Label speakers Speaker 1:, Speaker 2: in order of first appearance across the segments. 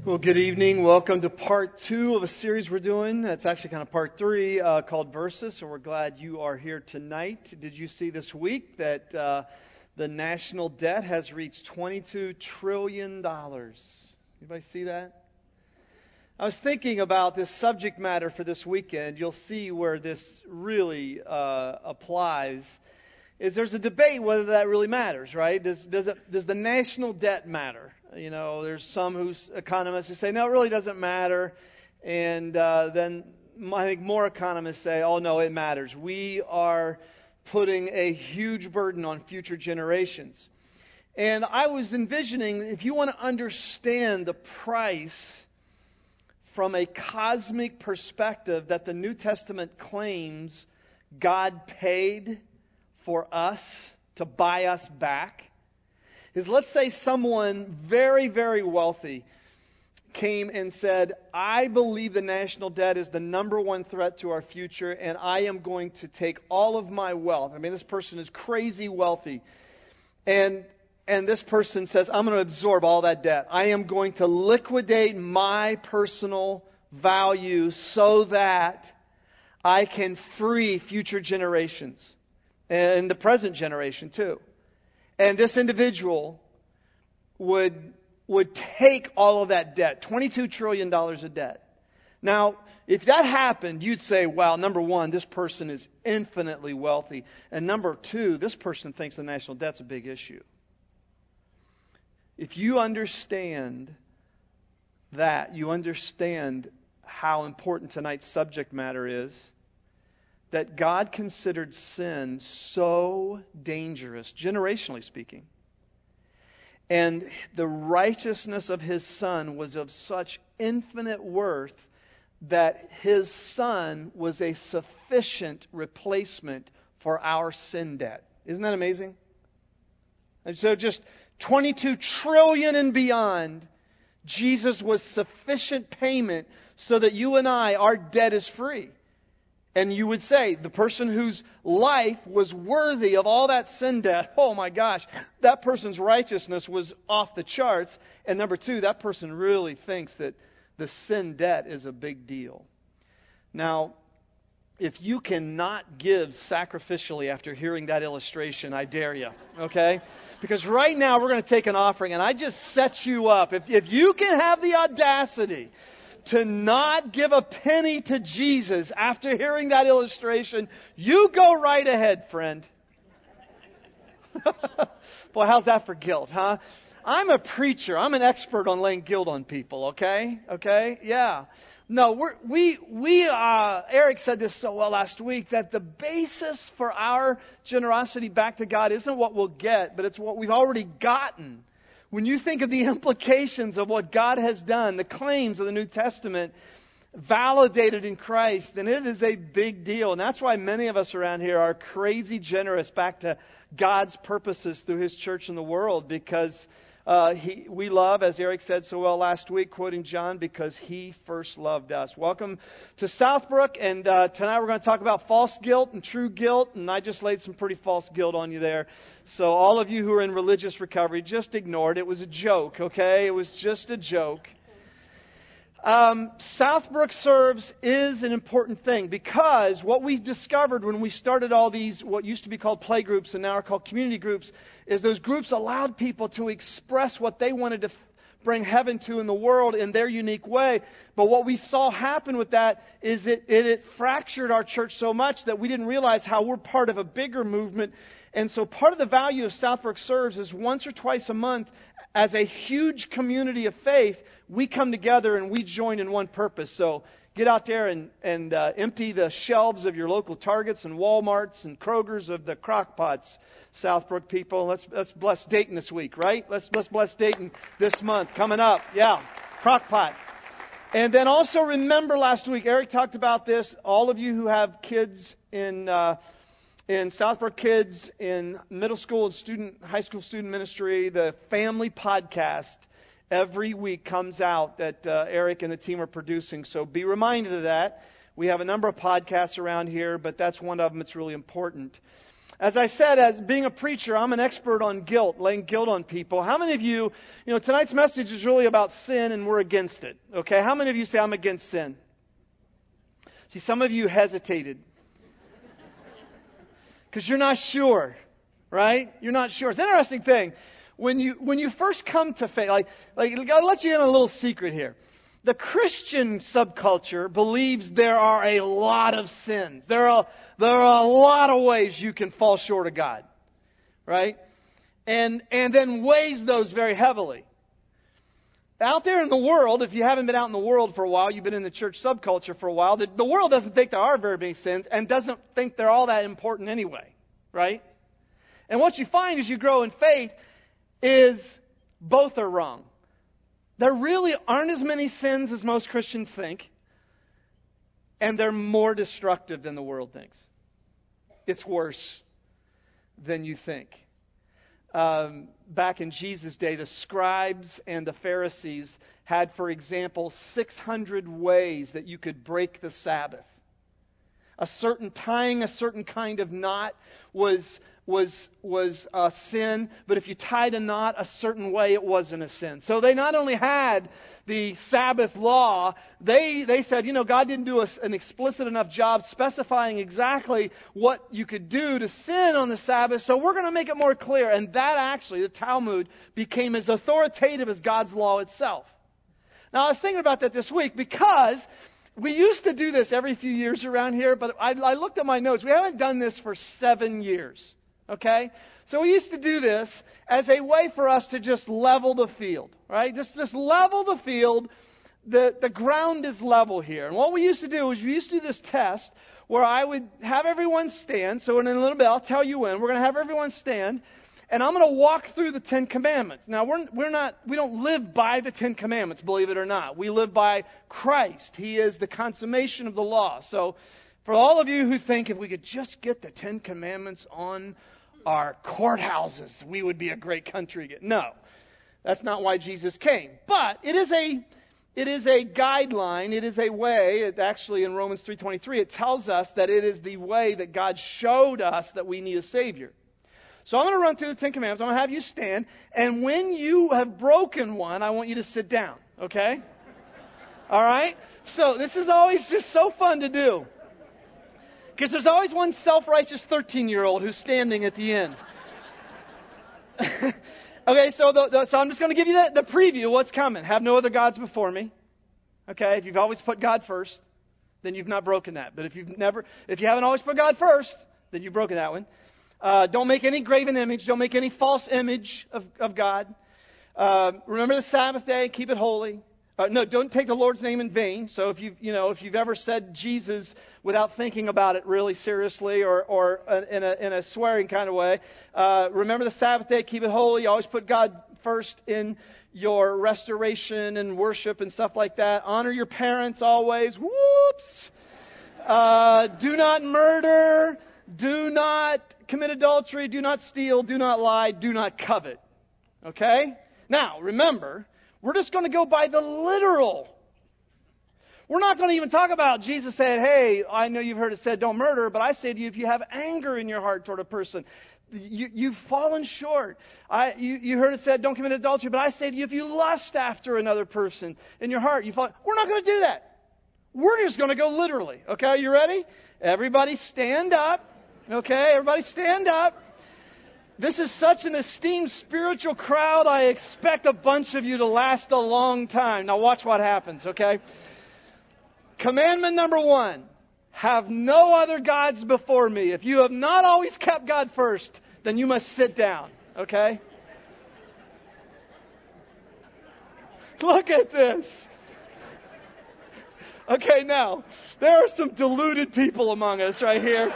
Speaker 1: Well, good evening. Welcome to part 2 of a series we're doing. That's actually kind of part 3 called Versus. So we're glad you are here tonight. Did you see this week that the national debt has reached $22 trillion? Anybody see that? I was thinking about this subject matter for this weekend. You'll see where this really applies. There's a debate whether that really matters, right? Does the national debt matter? You know, there's some economists who say, no, it really doesn't matter. And then I think more economists say, oh, no, it matters. We are putting a huge burden on future generations. And I was envisioning, if you want to understand the price from a cosmic perspective that the New Testament claims God paid for us to buy us back, is let's say someone very, very wealthy came and said, I believe the national debt is the number one threat to our future, and I am going to take all of my wealth. I mean, this person is crazy wealthy. And this person says, I'm going to absorb all that debt. I am going to liquidate my personal value so that I can free future generations and the present generation too. And this individual would take all of that debt, $22 trillion of debt. Now, if that happened, you'd say, wow, number one, this person is infinitely wealthy. And number two, this person thinks the national debt's a big issue. If you understand that, you understand how important tonight's subject matter is, that God considered sin so dangerous, generationally speaking, and the righteousness of His Son was of such infinite worth that His Son was a sufficient replacement for our sin debt. Isn't that amazing? And so just 22 trillion and beyond, Jesus was sufficient payment so that you and I, our debt is free. And you would say, the person whose life was worthy of all that sin debt, oh my gosh, that person's righteousness was off the charts. And number two, that person really thinks that the sin debt is a big deal. Now, if you cannot give sacrificially after hearing that illustration, I dare you, okay? Because right now we're going to take an offering, and I just set you up. If you can have the audacity to not give a penny to Jesus after hearing that illustration, you go right ahead, friend. Boy, how's that for guilt, huh? I'm a preacher. I'm an expert on laying guilt on people, okay? Okay? Yeah. No, Eric said this so well last week, that the basis for our generosity back to God isn't what we'll get, but it's what we've already gotten. When you think of the implications of what God has done, the claims of the New Testament validated in Christ, then it is a big deal. And that's why many of us around here are crazy generous back to God's purposes through His church in the world, because we love, as Eric said so well last week, quoting John, because He first loved us. Welcome to Southbrook, and tonight we're going to talk about false guilt and true guilt, and I just laid some pretty false guilt on you there. So all of you who are in religious recovery, just ignore it. It was a joke, okay? It was just a joke. Southbrook Serves is an important thing, because what we discovered when we started all these, what used to be called play groups and now are called community groups, is those groups allowed people to express what they wanted to bring heaven to in the world in their unique way. But what we saw happen with that is it fractured our church so much that we didn't realize how we're part of a bigger movement. And so part of the value of Southbrook Serves is once or twice a month, as a huge community of faith, we come together and we join in one purpose. So get out there and empty the shelves of your local Targets and Walmarts and Krogers of the crock pots, Southbrook people. Let's bless Dayton this week, right? Let's bless Dayton this month coming up. Yeah, crock pot. And then also remember last week, Eric talked about this. All of you who have kids in Southbrook Kids, in middle school and high school student ministry, the family podcast every week comes out that Eric and the team are producing. So be reminded of that. We have a number of podcasts around here, but that's one of them. It's really important. As I said, as being a preacher, I'm an expert on guilt, laying guilt on people. How many of you, tonight's message is really about sin and we're against it. Okay, how many of you say I'm against sin? See, some of you hesitated. Because you're not sure, right? You're not sure. It's an interesting thing. When you first come to faith, like I'll let you in a little secret here. The Christian subculture believes there are a lot of sins. There are a lot of ways you can fall short of God, right? And then weighs those very heavily. Out there in the world, if you haven't been out in the world for a while, you've been in the church subculture for a while, the world doesn't think there are very many sins and doesn't think they're all that important anyway, right? And what you find as you grow in faith is both are wrong. There really aren't as many sins as most Christians think, and they're more destructive than the world thinks. It's worse than you think. Back in Jesus' day, the scribes and the Pharisees had, for example, 600 ways that you could break the Sabbath. Tying a certain kind of knot was a sin, but if you tied a knot a certain way, it wasn't a sin. So they not only had the Sabbath law, they said, God didn't do an explicit enough job specifying exactly what you could do to sin on the Sabbath, so we're going to make it more clear. And that actually, the Talmud, became as authoritative as God's law itself. Now, I was thinking about that this week because we used to do this every few years around here, but I looked at my notes. We haven't done this for 7 years. Okay? So we used to do this as a way for us to just level the field, right? Just level the field. The ground is level here. And what we used to do is we used to do this test where I would have everyone stand. So in a little bit, I'll tell you when. We're going to have everyone stand. And I'm going to walk through the Ten Commandments. Now, we don't live by the Ten Commandments, believe it or not. We live by Christ. He is the consummation of the law. So for all of you who think if we could just get the Ten Commandments on our courthouses, we would be a great country again. No, that's not why Jesus came. But it is a guideline. It is a way. It actually, in Romans 3:23, it tells us that it is the way that God showed us that we need a Savior. So I'm going to run through the Ten Commandments. I'm going to have you stand. And when you have broken one, I want you to sit down. Okay? All right? So this is always just so fun to do. Because there's always one self-righteous 13-year-old who's standing at the end. Okay, so I'm just going to give you the preview of what's coming. Have no other gods before me. Okay, if you've always put God first, then you've not broken that. But if you haven't always put God first, then you've broken that one. Don't make any graven image. Don't make any false image of God. Remember the Sabbath day. Keep it holy. No, don't take the Lord's name in vain. So if you've ever said Jesus without thinking about it really seriously or in a swearing kind of way, remember the Sabbath day, keep it holy. You always put God first in your restoration and worship and stuff like that. Honor your parents always. Whoops. Do not murder. Do not commit adultery. Do not steal. Do not lie. Do not covet. Okay? Now, remember, we're just going to go by the literal. We're not going to even talk about Jesus said, hey, I know you've heard it said don't murder, but I say to you, if you have anger in your heart toward a person, you've fallen short. You heard it said don't commit adultery, but I say to you, if you lust after another person in your heart, you've fallen. We're not going to do that. We're just going to go literally. Okay, are you ready? Everybody stand up. Okay, everybody stand up. This is such an esteemed spiritual crowd. I expect a bunch of you to last a long time. Now watch what happens, okay? Commandment number 1. Have no other gods before me. If you have not always kept God first, then you must sit down, okay? Look at this. Okay, now, there are some deluded people among us right here.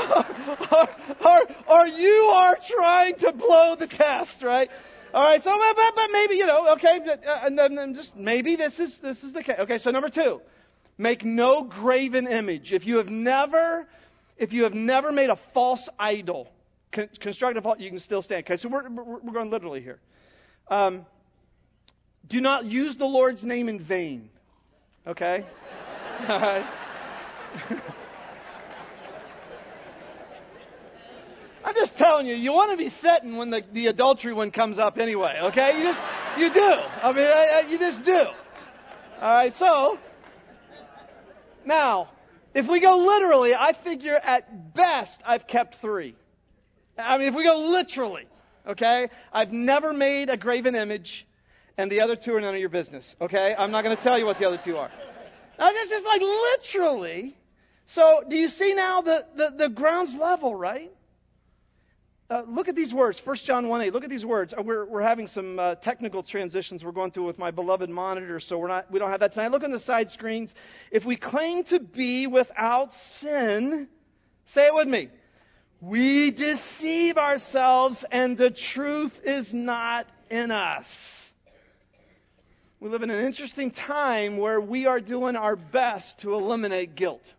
Speaker 1: Or you are trying to blow the test, right? All right, so, but maybe, okay, and then just maybe this is the case. Okay, so number 2, make no graven image. If you have never made a false idol, constructed false, you can still stand. Okay, so we're going literally here. Do not use the Lord's name in vain. Okay? All right. I'm just telling you, you want to be sitting when the adultery one comes up anyway, okay? You do. I mean, you just do. All right, so, now, if we go literally, I figure at best I've kept 3. I mean, if we go literally, okay? I've never made a graven image, and the other 2 are none of your business, okay? I'm not going to tell you what the other 2 are. Now, this is like literally. So, do you see now the ground's level, right? Look at these words, 1 John 1:8. Look at these words. We're having some technical transitions we're going through with my beloved monitor, so we don't have that tonight. Look on the side screens. If we claim to be without sin, say it with me. We deceive ourselves, and the truth is not in us. We live in an interesting time where we are doing our best to eliminate guilt.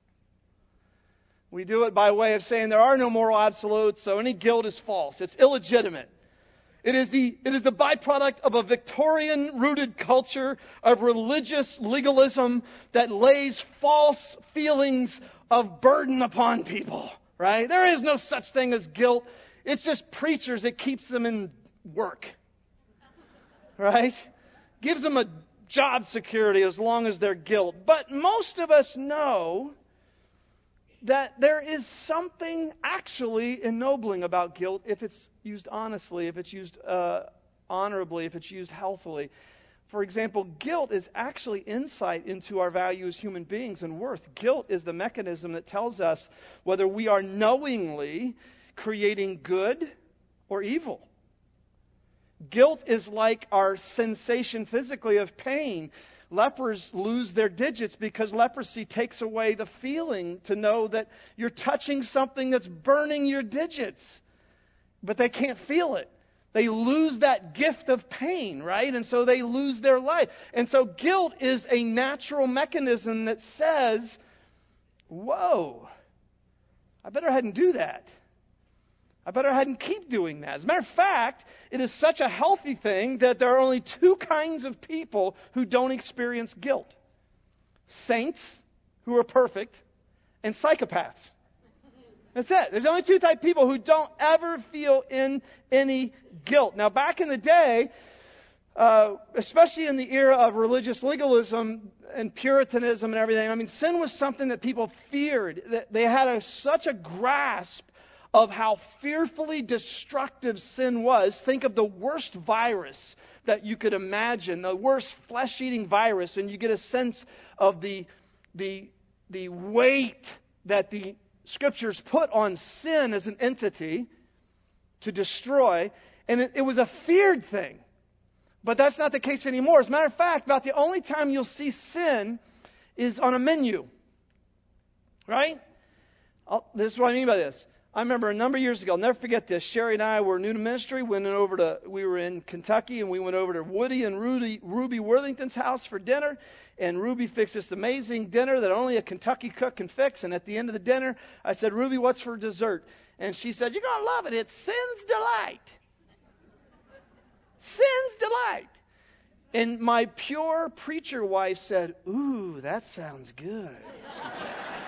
Speaker 1: We do it by way of saying there are no moral absolutes, so any guilt is false. It's illegitimate. It is the byproduct of a Victorian-rooted culture of religious legalism that lays false feelings of burden upon people, right? There is no such thing as guilt. It's just preachers that keeps them in work, right? Gives them a job security as long as they're guilt. But most of us know that there is something actually ennobling about guilt if it's used honestly, if it's used honorably, if it's used healthily. For example, guilt is actually insight into our value as human beings and worth. Guilt is the mechanism that tells us whether we are knowingly creating good or evil. Guilt is like our sensation physically of pain. Lepers lose their digits because leprosy takes away the feeling to know that you're touching something that's burning your digits. But they can't feel it. They lose that gift of pain, right? And so they lose their life. And so guilt is a natural mechanism that says, whoa, I better head and do that. I better head and keep doing that. As a matter of fact, it is such a healthy thing that there are only 2 kinds of people who don't experience guilt. Saints, who are perfect, and psychopaths. That's it. There's only 2 type of people who don't ever feel any guilt. Now, back in the day, especially in the era of religious legalism and Puritanism and everything, I mean, sin was something that people feared. They had such a grasp of how fearfully destructive sin was. Think of the worst virus that you could imagine, the worst flesh-eating virus, and you get a sense of the weight that the Scriptures put on sin as an entity to destroy, and it was a feared thing. But that's not the case anymore. As a matter of fact, about the only time you'll see sin is on a menu. Right? This is what I mean by this. I remember a number of years ago, I'll never forget this. Sherry and I were new to ministry. We were in Kentucky, and we went over to Woody and Ruby Worthington's house for dinner. And Ruby fixed this amazing dinner that only a Kentucky cook can fix. And at the end of the dinner, I said, Ruby, what's for dessert? And she said, you're going to love it. It's Sin's Delight. Sin's Delight. And my pure preacher wife said, ooh, that sounds good, she said.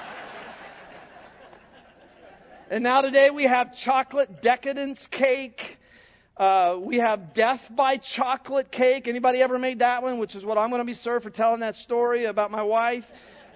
Speaker 1: And now today we have chocolate decadence cake. We have death by chocolate cake. Anybody ever made that one? Which is what I'm going to be served for telling that story about my wife.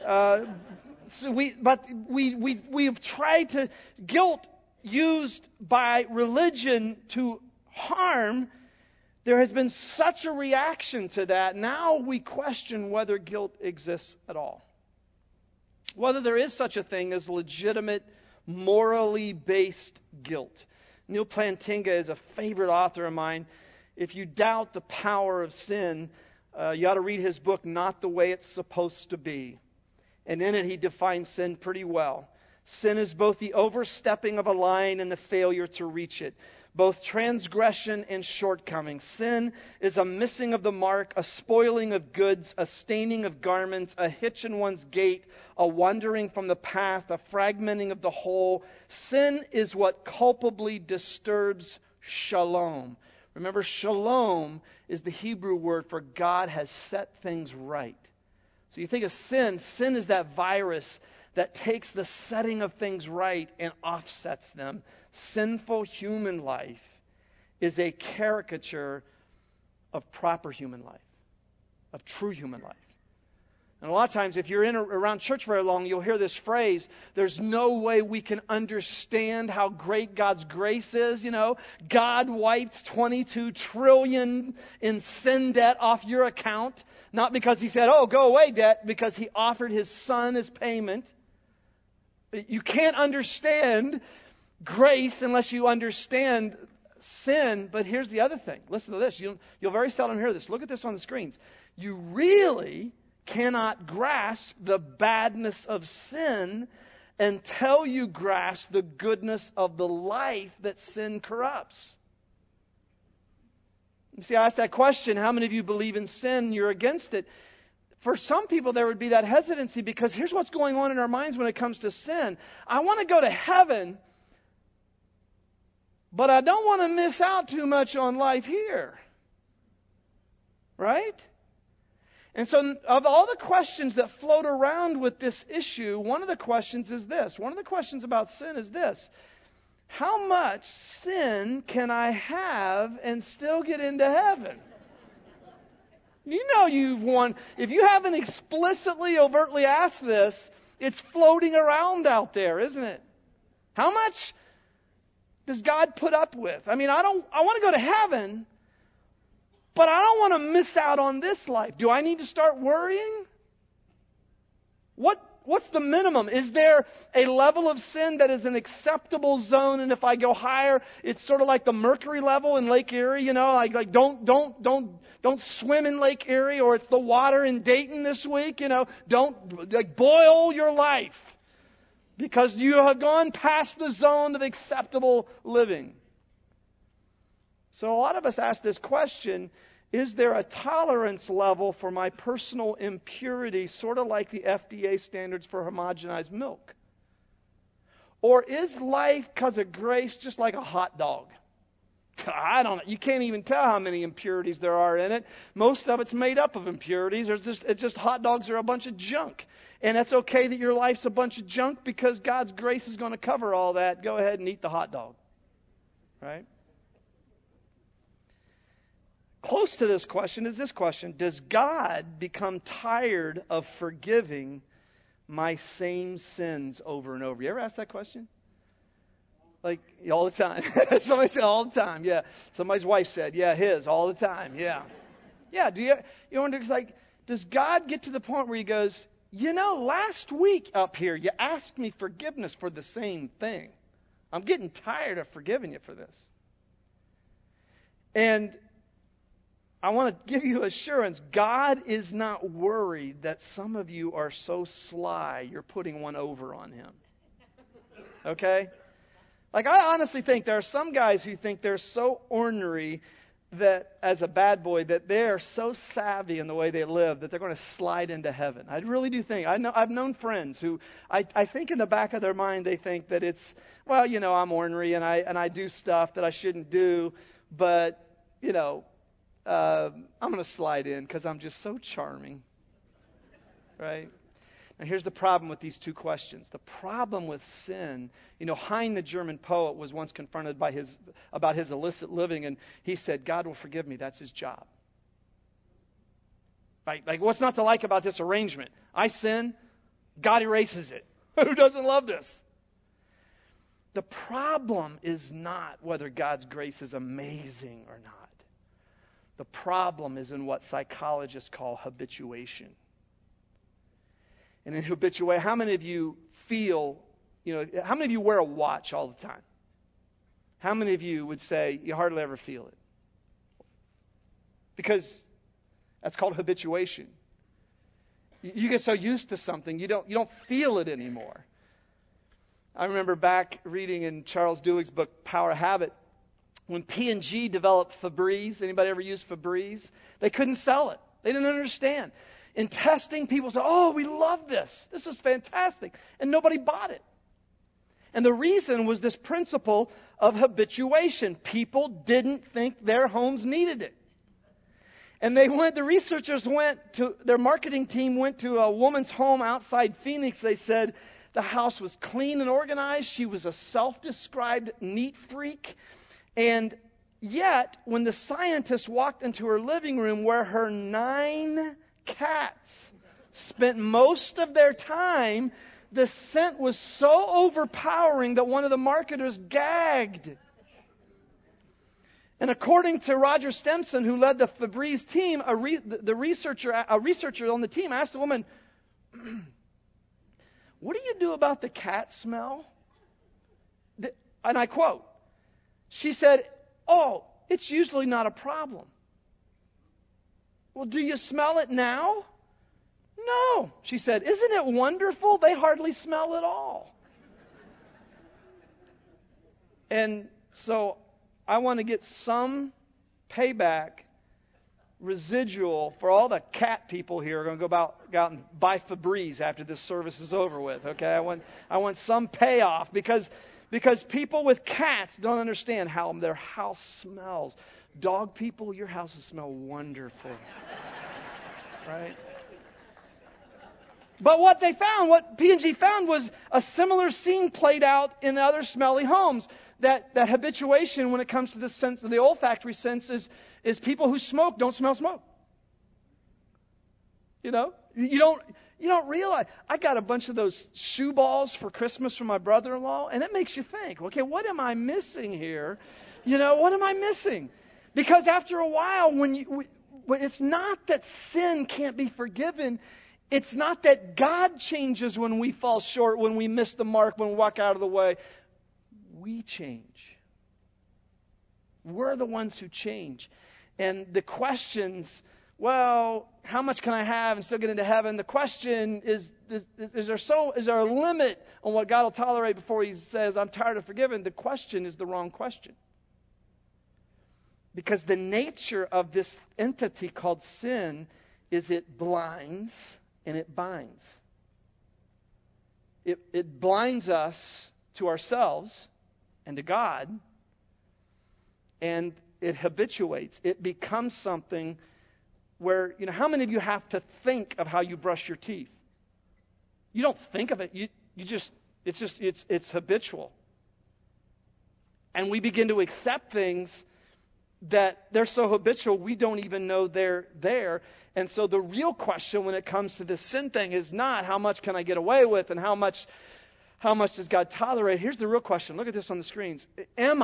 Speaker 1: We've tried to guilt used by religion to harm. There has been such a reaction to that. Now we question whether guilt exists at all. Whether there is such a thing as legitimate morally based guilt. Neil Plantinga is a favorite author of mine. If you doubt the power of sin, you ought to read his book, Not the Way It's Supposed to Be. And in it he defines sin pretty well. Sin is both the overstepping of a line and the failure to reach it. Both transgression and shortcoming. Sin is a missing of the mark, a spoiling of goods, a staining of garments, a hitch in one's gait, a wandering from the path, a fragmenting of the whole. Sin is what culpably disturbs shalom. Remember, shalom is the Hebrew word for God has set things right. So you think of sin. Sin is that virus that takes the setting of things right and offsets them. Sinful human life is a caricature of proper human life, of true human life. And a lot of times, if you're around church very long, you'll hear this phrase, there's no way we can understand how great God's grace is. You know, God wiped 22 trillion in sin debt off your account. Not because he said, oh, go away debt, because he offered his son as payment. You can't understand grace unless you understand sin. But here's the other thing. Listen to this. You'll very seldom hear this. Look at this on the screens. You really cannot grasp the badness of sin until you grasp the goodness of the life that sin corrupts. You see, I asked that question, how many of you believe in sin? You're against it. For some people, there would be that hesitancy because here's what's going on in our minds when it comes to sin. I want to go to heaven, but I don't want to miss out too much on life here. Right? And so of all the questions that float around with this issue, one of the questions is this. One of the questions about sin is this. How much sin can I have and still get into heaven? You know you've won. If you haven't explicitly, overtly asked this, it's floating around out there, isn't it? How much does God put up with? I mean, I want to go to heaven, but I don't want to miss out on this life. Do I need to start worrying? What's the minimum? Is there a level of sin that is an acceptable zone, and if I go higher, it's sort of like the mercury level in Lake Erie, you know, like don't swim in Lake Erie, or it's the water in Dayton this week, you know, don't boil your life because you have gone past the zone of acceptable living. So a lot of us ask this question, is there a tolerance level for my personal impurity, sort of like the FDA standards for homogenized milk? Or is life, because of grace, just like a hot dog? I don't know. You can't even tell how many impurities there are in it. Most of it's made up of impurities. It's just hot dogs are a bunch of junk. And it's okay that your life's a bunch of junk because God's grace is going to cover all that. Go ahead and eat the hot dog. Right? Close to this question is this question. Does God become tired of forgiving my same sins over and over? You ever ask that question? Like, all the time. Somebody said all the time. Yeah. Somebody's wife said, yeah, his, all the time. Yeah. Yeah. Do you wonder, it's like, does God get to the point where he goes, you know, last week up here, you asked me forgiveness for the same thing. I'm getting tired of forgiving you for this. And I want to give you assurance, God is not worried that some of you are so sly you're putting one over on him. Okay? Like, I honestly think there are some guys who think they're so ornery that, as a bad boy, that they're so savvy in the way they live that they're going to slide into heaven. I really do think. I've known friends who, I think in the back of their mind they think that it's, well, you know, I'm ornery and I do stuff that I shouldn't do, but, you know, I'm going to slide in because I'm just so charming. Right? Now, here's the problem with these two questions. The problem with sin, you know, Heine, the German poet, was once confronted about his illicit living, and he said, God will forgive me. That's his job. Right? Like, what's not to like about this arrangement? I sin, God erases it. Who doesn't love this? The problem is not whether God's grace is amazing or not. The problem is in what psychologists call habituation. And in habituation, how many of you feel, you know, how many of you wear a watch all the time? How many of you would say you hardly ever feel it? Because that's called habituation. You get so used to something, you don't feel it anymore. I remember back reading in Charles Duhigg's book, Power of Habit, when P&G developed Febreze. Anybody ever used Febreze? They couldn't sell it. They didn't understand. In testing, people said, oh, we love this. This is fantastic. And nobody bought it. And the reason was this principle of habituation. People didn't think their homes needed it. And their marketing team went to a woman's home outside Phoenix. They said, The house was clean and organized. She was a self-described neat freak. And yet, when the scientist walked into her living room where her 9 cats spent most of their time, the scent was so overpowering that one of the marketers gagged. And according to Roger Stemson, who led the Febreze team, a researcher on the team asked the woman, "What do you do about the cat smell?" And I quote, she said, "Oh, it's usually not a problem." "Well, do you smell it now?" "No," she said. "Isn't it wonderful? They hardly smell at all." And so I want to get some payback, residual, for all the cat people here who are going to go out and buy Febreze after this service is over with. Okay, I want some payoff because people with cats don't understand how their house smells. Dog people, your houses smell wonderful, right? But what P&G found was a similar scene played out in other smelly homes. That habituation when it comes to the sense of the olfactory sense is people who smoke don't smell smoke. You know, you don't realize. I got a bunch of those shoe balls for Christmas from my brother-in-law, and it makes you think, okay, what am I missing here? You know, what am I missing? Because after a while, when it's not that sin can't be forgiven. It's not that God changes when we fall short, when we miss the mark, when we walk out of the way. We change. We're the ones who change. And the questions, well, how much can I have and still get into heaven? The question is there a limit on what God will tolerate before He says, I'm tired of forgiving? The question is the wrong question. Because the nature of this entity called sin is it blinds and it binds. It blinds us to ourselves and to God, and it habituates. It becomes something where, how many of you have to think of how you brush your teeth? You don't think of it. It's habitual. And we begin to accept things that they're so habitual we don't even know they're there. And so the real question when it comes to this sin thing is not how much can I get away with and how much does God tolerate. Here's the real question. Look at this on the screens. Am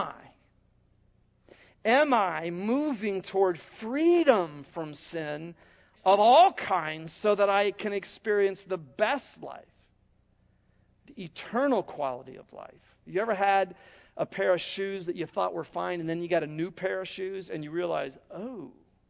Speaker 1: I moving toward freedom from sin of all kinds so that I can experience the best life, the eternal quality of life? You ever had a pair of shoes that you thought were fine and then you got a new pair of shoes and you realize, oh,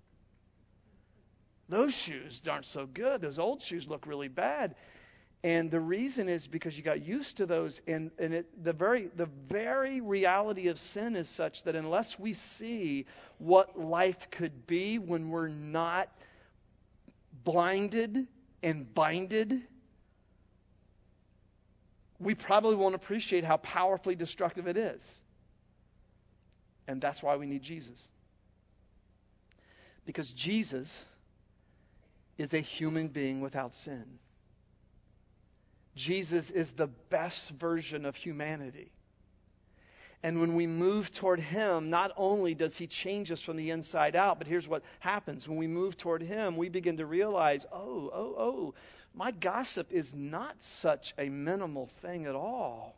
Speaker 1: those shoes aren't so good. Those old shoes look really bad. And the reason is because you got used to those. And the very reality of sin is such that unless we see what life could be when we're not blinded and binded, we probably won't appreciate how powerfully destructive it is. And that's why we need Jesus. Because Jesus is a human being without sin. Jesus is the best version of humanity. And when we move toward Him, not only does He change us from the inside out, but here's what happens. When we move toward Him, we begin to realize, my gossip is not such a minimal thing at all.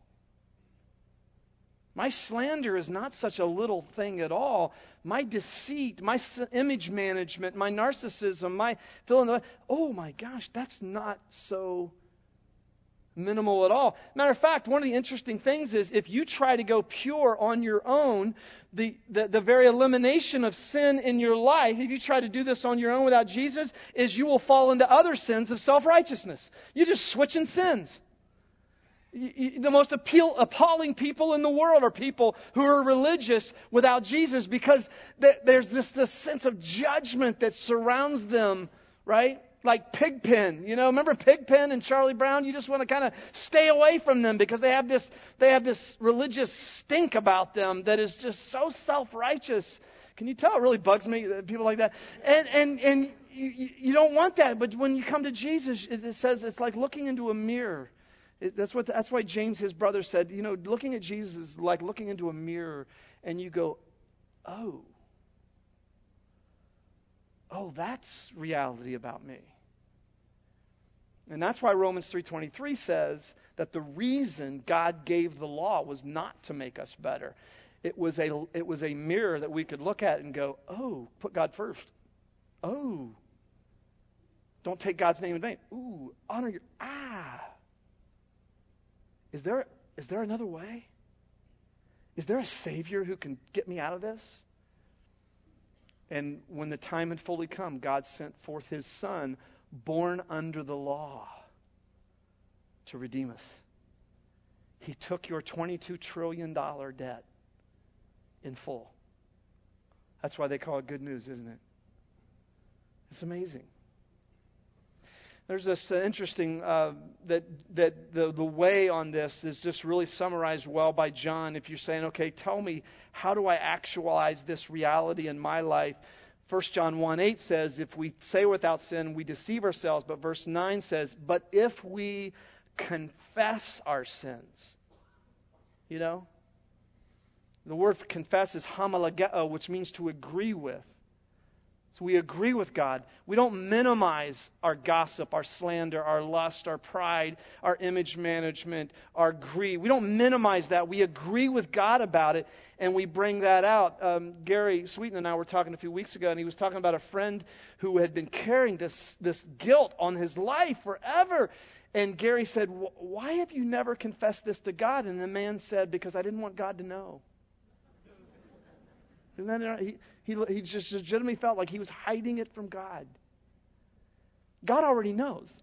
Speaker 1: My slander is not such a little thing at all. My deceit, my image management, my narcissism, my oh my gosh, that's not so minimal at all. Matter of fact, one of the interesting things is if you try to go pure on your own, the very elimination of sin in your life, if you try to do this on your own without Jesus, is you will fall into other sins of self-righteousness. You're just switching sins. The most appalling people in the world are people who are religious without Jesus because there's this sense of judgment that surrounds them, right? Like Pigpen, remember Pigpen and Charlie Brown? You just want to kind of stay away from them because they have this religious stink about them that is just so self-righteous. Can you tell? It really bugs me that people like that. And you don't want that. But when you come to Jesus, it says it's like looking into a mirror. That's why James, his brother, said, looking at Jesus is like looking into a mirror and you go, oh, that's reality about me. And that's why Romans 3:23 says that the reason God gave the law was not to make us better. It was a mirror that we could look at and go, oh, put God first. Oh, don't take God's name in vain. Ooh, honor your, Is there another way? Is there a Savior who can get me out of this? And when the time had fully come, God sent forth His Son, born under the law, to redeem us. He took your $22 trillion debt in full. That's why they call it good news, isn't it? It's amazing. There's this interesting, that the way on this is just really summarized well by John. If you're saying, okay, tell me, how do I actualize this reality in my life? 1 John 1:8 says, if we say without sin, we deceive ourselves. But verse 9 says, but if we confess our sins. The word for confess is homologeo, which means to agree with. So we agree with God. We don't minimize our gossip, our slander, our lust, our pride, our image management, our greed. We don't minimize that. We agree with God about it, and we bring that out. Gary Sweeten and I were talking a few weeks ago, and he was talking about a friend who had been carrying this guilt on his life forever. And Gary said, why have you never confessed this to God? And the man said, because I didn't want God to know. Isn't that he just legitimately felt like he was hiding it from God. God already knows.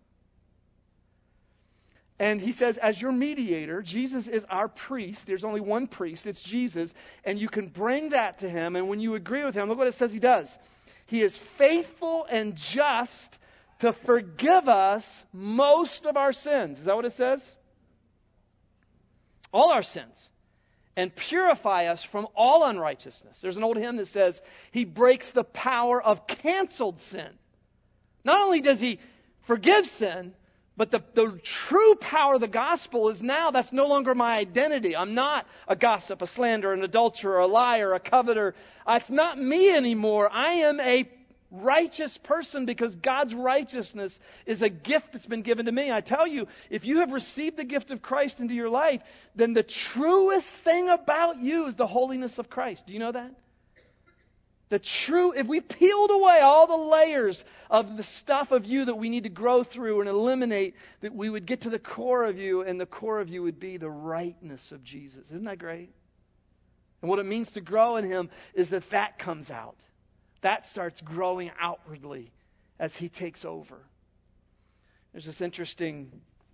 Speaker 1: And he says, as your mediator, Jesus is our priest. There's only one priest. It's Jesus. And you can bring that to him. And when you agree with him, look what it says he does. He is faithful and just to forgive us most of our sins. Is that what it says? All our sins. And purify us from all unrighteousness. There's an old hymn that says, He breaks the power of canceled sin. Not only does He forgive sin, but the true power of the gospel is now that's no longer my identity. I'm not a gossip, a slanderer, an adulterer, a liar, a coveter. It's not me anymore. I am a righteous person because God's righteousness is a gift that's been given to me. I tell you, if you have received the gift of Christ into your life, then the truest thing about you is the holiness of Christ. Do you know that? If we peeled away all the layers of the stuff of you that we need to grow through and eliminate, that we would get to the core of you, and the core of you would be the rightness of Jesus. Isn't that great? And what it means to grow in Him is that comes out. That starts growing outwardly as He takes over. There's this interesting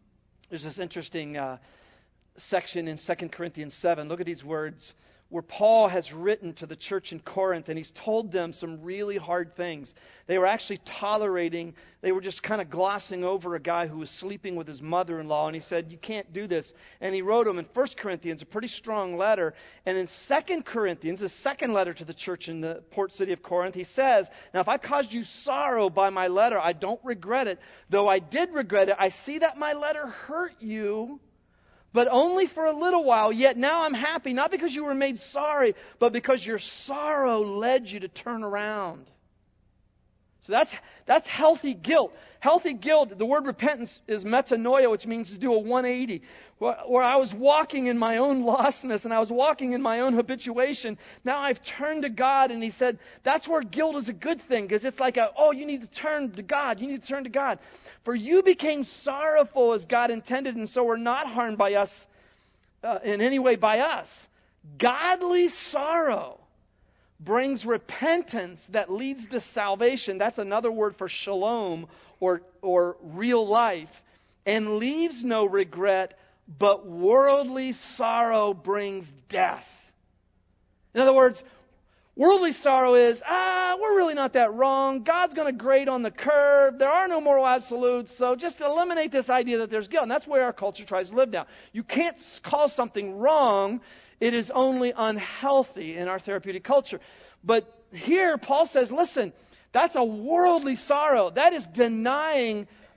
Speaker 1: section in 2 Corinthians 7. Look at these words where Paul has written to the church in Corinth, and he's told them some really hard things. They were actually they were just kind of glossing over a guy who was sleeping with his mother-in-law, and he said, you can't do this. And he wrote them in 1 Corinthians, a pretty strong letter. And in 2 Corinthians, the second letter to the church in the port city of Corinth, he says, now if I caused you sorrow by my letter, I don't regret it. Though I did regret it, I see that my letter hurt you, but only for a little while. Yet now I'm happy, not because you were made sorry, but because your sorrow led you to turn around. So that's healthy guilt. Healthy guilt, the word repentance is metanoia, which means to do a 180. Where I was walking in my own lostness and I was walking in my own habituation. Now I've turned to God, and He said that's where guilt is a good thing, because it's like you need to turn to God. You need to turn to God. For you became sorrowful as God intended, and so were not harmed by us in any way by us. Godly sorrow brings repentance that leads to salvation. That's another word for shalom or real life. And leaves no regret, but worldly sorrow brings death. In other words, worldly sorrow is, we're really not that wrong. God's going to grade on the curve. There are no moral absolutes. So just eliminate this idea that there's guilt. And that's where our culture tries to live now. You can't call something wrong. It is only unhealthy in our therapeutic culture. But here Paul says, listen, that's a worldly sorrow. That is denying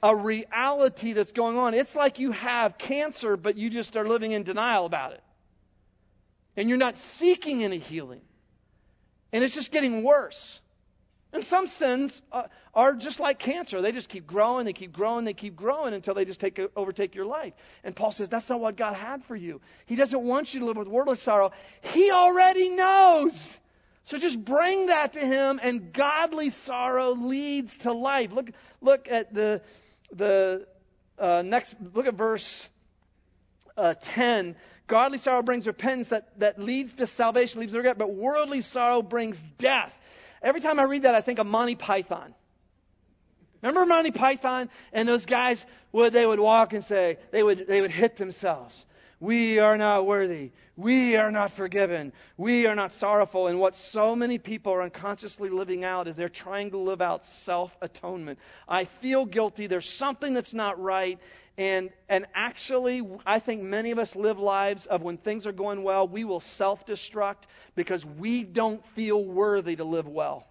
Speaker 1: a reality that's going on. It's like you have cancer, but you just are living in denial about it. And you're not seeking any healing. And it's just getting worse. And some sins are just like cancer. They just keep growing, they keep growing, they keep growing until they just overtake your life. And Paul says that's not what God had for you. He doesn't want you to live with worldly sorrow. He already knows. So just bring that to Him, and godly sorrow leads to life. Look at the next. Look at verse 10. Godly sorrow brings repentance that leads to salvation, leaves to regret. But worldly sorrow brings death. Every time I read that, I think of Monty Python. Remember Monty Python? And those guys, they would walk and say, they would hit themselves. We are not worthy. We are not forgiven. We are not sorrowful. And what so many people are unconsciously living out is they're trying to live out self-atonement. I feel guilty. There's something that's not right. And actually, I think many of us live lives of when things are going well, we will self-destruct because we don't feel worthy to live well.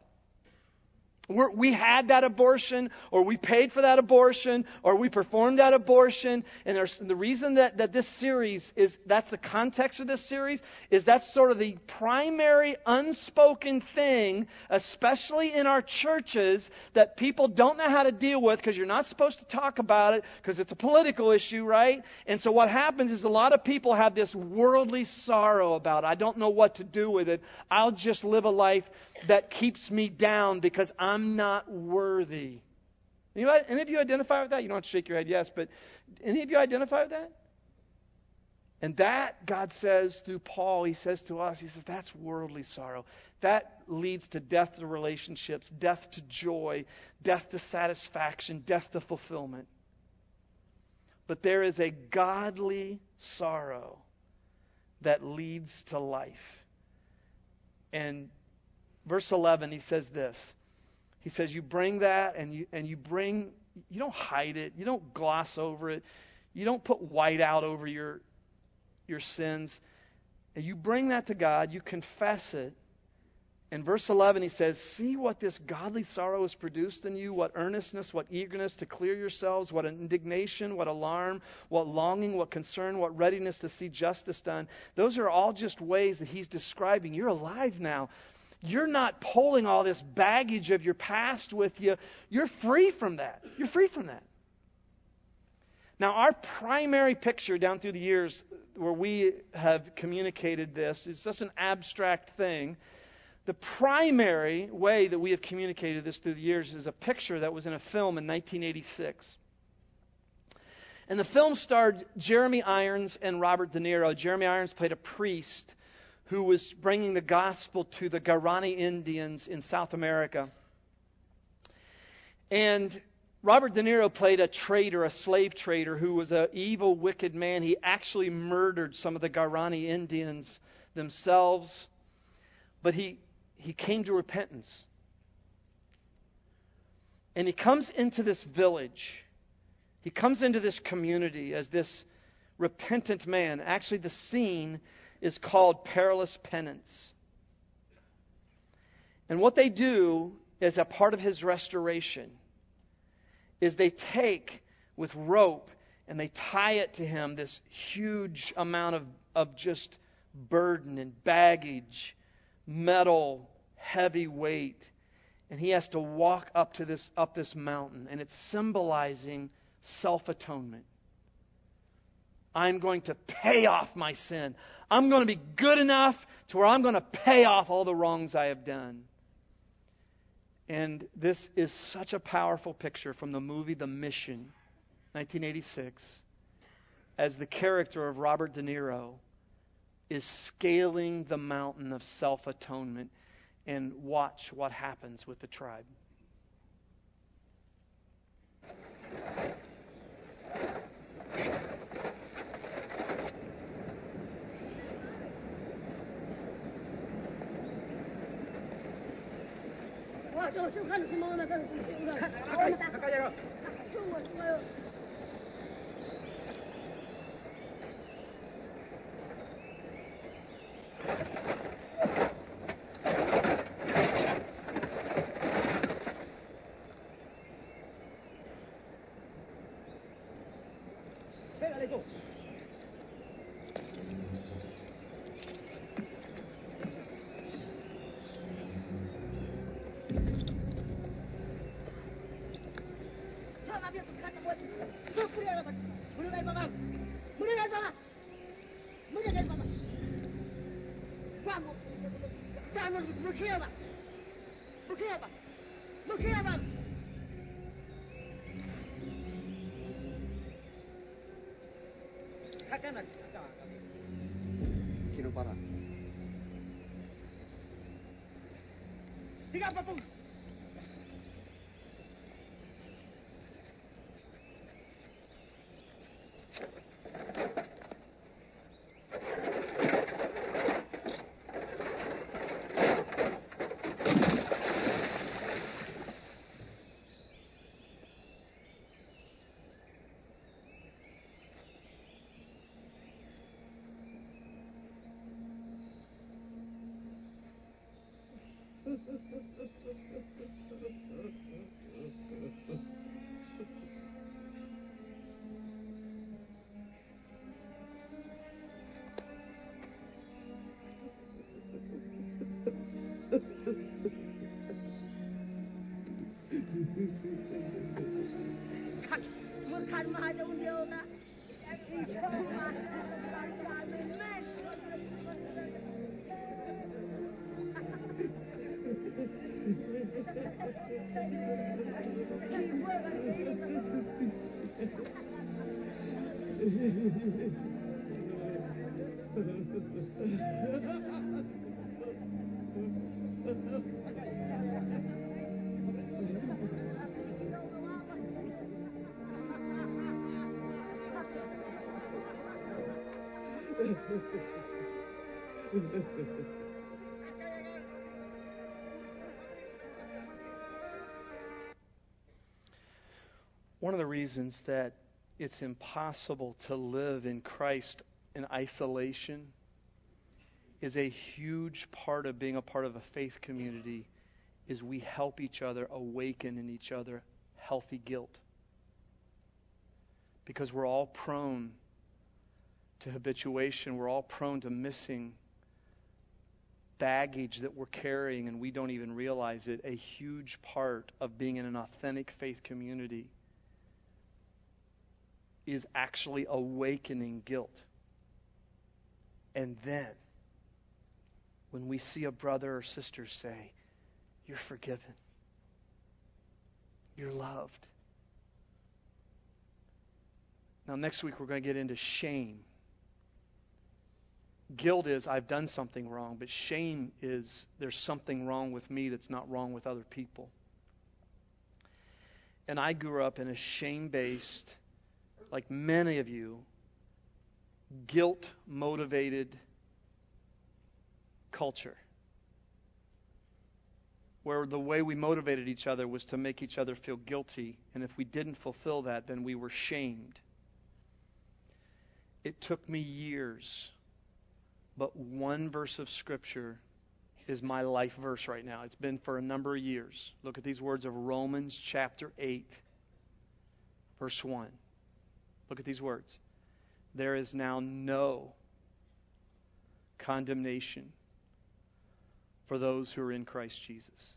Speaker 1: We had that abortion, or we paid for that abortion, or we performed that abortion. And the reason that this series that's the context of this series, is that's sort of the primary unspoken thing, especially in our churches, that people don't know how to deal with because you're not supposed to talk about it because it's a political issue, right? And so what happens is a lot of people have this worldly sorrow about it. I don't know what to do with it. I'll just live a life that keeps me down because I'm not worthy. Any of you identify with that? You don't have to shake your head yes, but any of you identify with that? And that, God says through Paul, He says to us, He says, that's worldly sorrow. That leads to death to relationships, death to joy, death to satisfaction, death to fulfillment. But there is a godly sorrow that leads to life. And verse 11, he says this. He says, you bring that and you don't hide it. You don't gloss over it. You don't put white out over your sins. And you bring that to God. You confess it. In verse 11, he says, see what this godly sorrow has produced in you, what earnestness, what eagerness to clear yourselves, what indignation, what alarm, what longing, what concern, what readiness to see justice done. Those are all just ways that he's describing you're alive now. You're not pulling all this baggage of your past with you. You're free from that. You're free from that. Now, our primary picture down through the years where we have communicated this is just an abstract thing. The primary way that we have communicated this through the years is a picture that was in a film in 1986. And the film starred Jeremy Irons and Robert De Niro. Jeremy Irons played a priest who was bringing the gospel to the Guarani Indians in South America. And Robert De Niro played a trader, a slave trader, who was an evil, wicked man. He actually murdered some of the Guarani Indians themselves. But he came to repentance. And he comes into this village. He comes into this community as this repentant man. Actually, the scene is called Perilous Penance. And what they do as a part of his restoration is they take with rope and they tie it to him, this huge amount of just burden and baggage, metal, heavy weight. And he has to walk up this mountain, and it's symbolizing self-atonement. I'm going to pay off my sin. I'm going to be good enough to where I'm going to pay off all the wrongs I have done. And this is such a powerful picture from the movie The Mission, 1986, as the character of Robert De Niro is scaling the mountain of self-atonement. And watch what happens with the tribe. One of the reasons that it's impossible to live in Christ in isolation is a huge part of being a part of a faith community is we help each other awaken in each other healthy guilt. Because we're all prone to habituation. We're all prone to missing baggage that we're carrying and we don't even realize it. A huge part of being in an authentic faith community is actually awakening guilt. And then, when we see a brother or sister say, "You're forgiven. You're loved." Now, next week we're going to get into shame. Guilt is, I've done something wrong, but shame is, there's something wrong with me that's not wrong with other people. And I grew up in a shame-based, like many of you, guilt-motivated culture. Where the way we motivated each other was to make each other feel guilty. And if we didn't fulfill that, then we were shamed. It took me years, but one verse of Scripture is my life verse right now. It's been for a number of years. Look at these words of Romans chapter 8, verse 1. Look at these words. There is now no condemnation for those who are in Christ Jesus.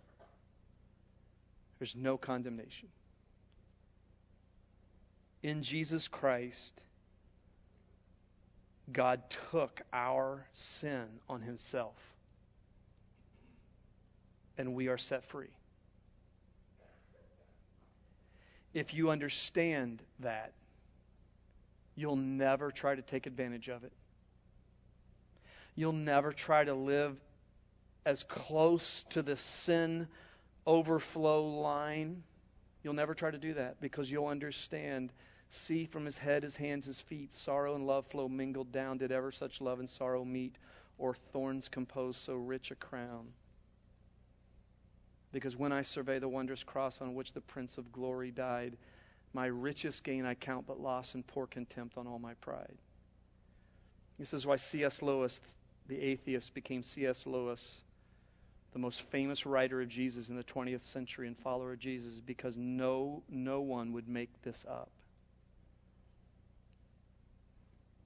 Speaker 1: There's no condemnation. In Jesus Christ, God took our sin on Himself, and we are set free. If you understand that, you'll never try to take advantage of it. You'll never try to live as close to the sin overflow line. You'll never try to do that because you'll understand. See from His head, His hands, His feet, sorrow and love flow mingled down. Did ever such love and sorrow meet, or thorns compose so rich a crown? Because when I survey the wondrous cross on which the Prince of Glory died, my richest gain I count but loss and pour contempt on all my pride. This is why C.S. Lewis, the atheist, became C.S. Lewis, the most famous writer of Jesus in the 20th century and follower of Jesus, because no one would make this up.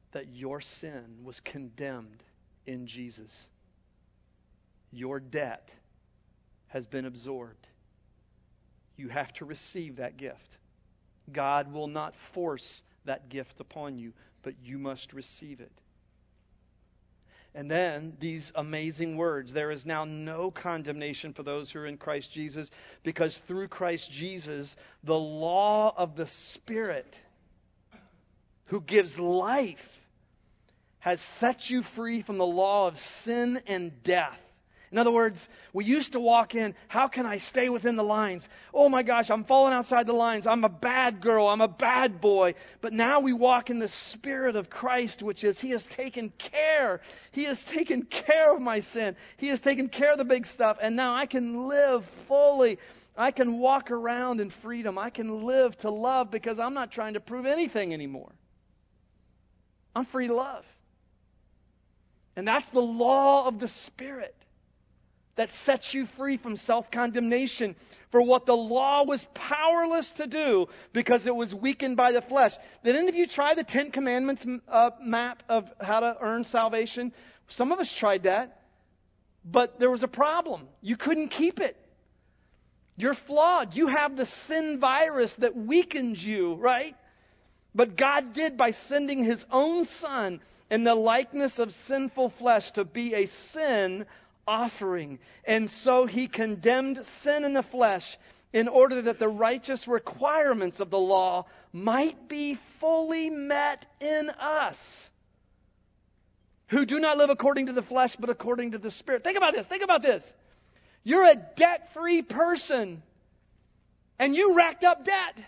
Speaker 1: that your sin was condemned in Jesus. Your debt has been absorbed. You have to receive that gift. God will not force that gift upon you, but you must receive it. And then these amazing words, there is now no condemnation for those who are in Christ Jesus, because through Christ Jesus, the law of the Spirit who gives life has set you free from the law of sin and death. In other words, we used to walk in, how can I stay within the lines? Oh my gosh, I'm falling outside the lines. I'm a bad girl. I'm a bad boy. But now we walk in the Spirit of Christ, which is He has taken care. He has taken care of my sin. He has taken care of the big stuff. And now I can live fully. I can walk around in freedom. I can live to love because I'm not trying to prove anything anymore. I'm free to love. And that's the law of the Spirit that sets you free from self-condemnation for what the law was powerless to do because it was weakened by the flesh. Did any of you try the Ten Commandments map of how to earn salvation? Some of us tried that, but there was a problem. You couldn't keep it. You're flawed. You have the sin virus that weakens you, right? But God did by sending His own Son in the likeness of sinful flesh to be a sin offering. And so He condemned sin in the flesh in order that the righteous requirements of the law might be fully met in us, who do not live according to the flesh, but according to the Spirit. Think about this. Think about this. You're a debt-free person, and you racked up debt.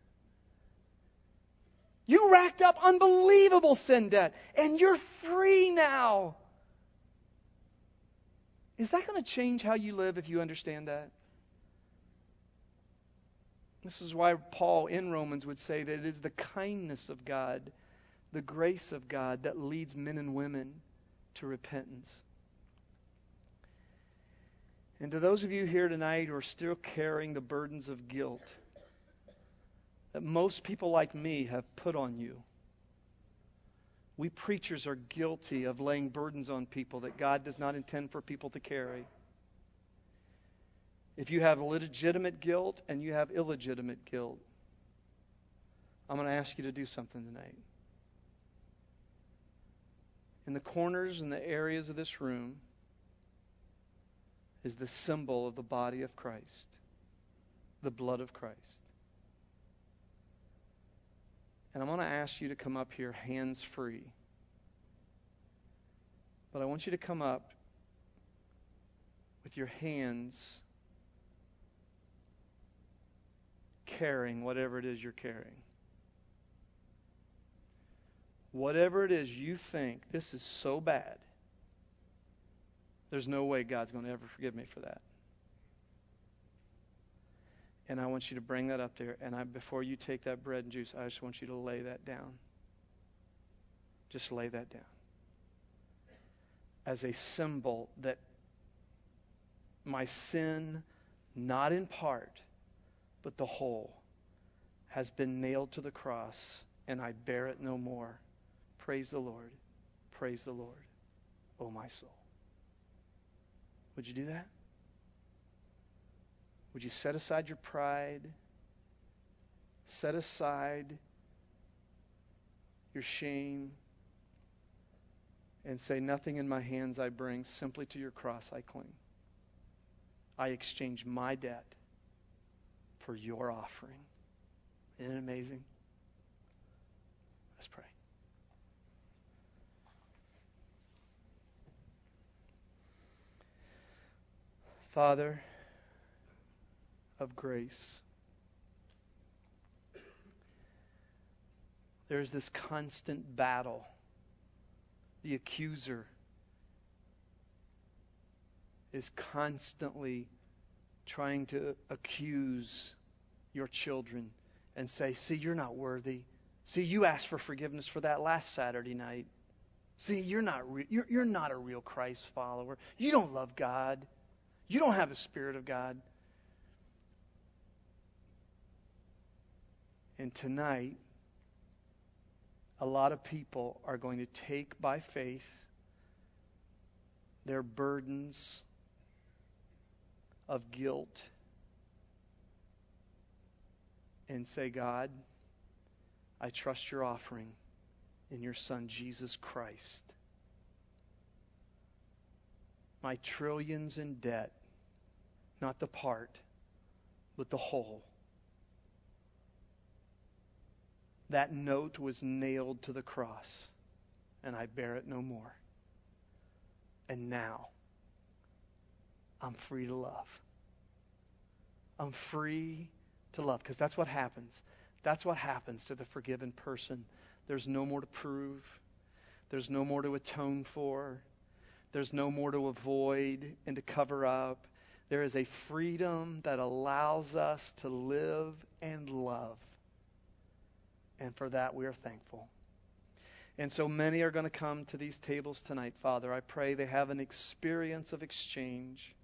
Speaker 1: You racked up unbelievable sin debt, and you're free now. Is that going to change how you live if you understand that? This is why Paul in Romans would say that it is the kindness of God, the grace of God that leads men and women to repentance. And to those of you here tonight who are still carrying the burdens of guilt that most people like me have put on you, we preachers are guilty of laying burdens on people that God does not intend for people to carry. If you have legitimate guilt and you have illegitimate guilt, I'm going to ask you to do something tonight. In the corners and the areas of this room is the symbol of the body of Christ, the blood of Christ. And I'm going to ask you to come up here hands free. But I want you to come up with your hands carrying whatever it is you're carrying. Whatever it is you think, this is so bad, there's no way God's going to ever forgive me for that. And I want you to bring that up there. And before you take that bread and juice, I just want you to lay that down. Just lay that down. As a symbol that my sin, not in part, but the whole, has been nailed to the cross, and I bear it no more. Praise the Lord. Praise the Lord, O my soul. Would you do that? Would you set aside your pride? Set aside your shame and say, nothing in my hands I bring, simply to your cross I cling. I exchange my debt for your offering. Isn't it amazing? Let's pray. Father of grace, there's this constant battle. The accuser is constantly trying to accuse your children and say, see, you're not worthy. See, you asked for forgiveness for that last Saturday night. See, you're not a real Christ follower. You don't love God. You don't have the Spirit of God. And tonight, a lot of people are going to take by faith their burdens of guilt and say, God, I trust your offering in your Son, Jesus Christ. My trillions in debt, not the part, but the whole. That note was nailed to the cross, and I bear it no more. And now, I'm free to love. I'm free to love, because that's what happens. That's what happens to the forgiven person. There's no more to prove. There's no more to atone for. There's no more to avoid and to cover up. There is a freedom that allows us to live and love. And for that, we are thankful. And so many are going to come to these tables tonight, Father. I pray they have an experience of exchange.